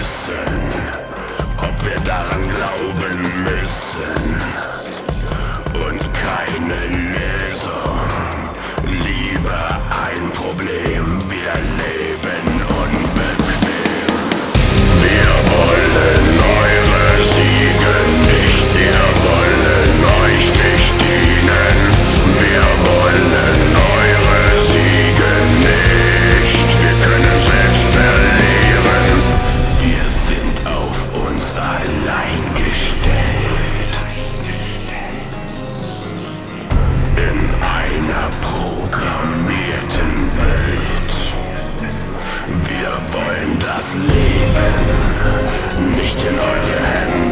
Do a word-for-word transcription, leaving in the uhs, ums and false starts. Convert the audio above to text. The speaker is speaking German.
wissen, ob wir daran glauben müssen. Und keine Lösung, lieber ein Problem. Wir leben unbequem. Wir wollen eure Siege nicht, wir wollen euch nicht dienen. Wir wollen eure Siege nicht, wir können selbst verlieren. Wir sind auf uns allein gestellt. In einer programmierten Welt. Wir wollen das Leben nicht in eure Hände.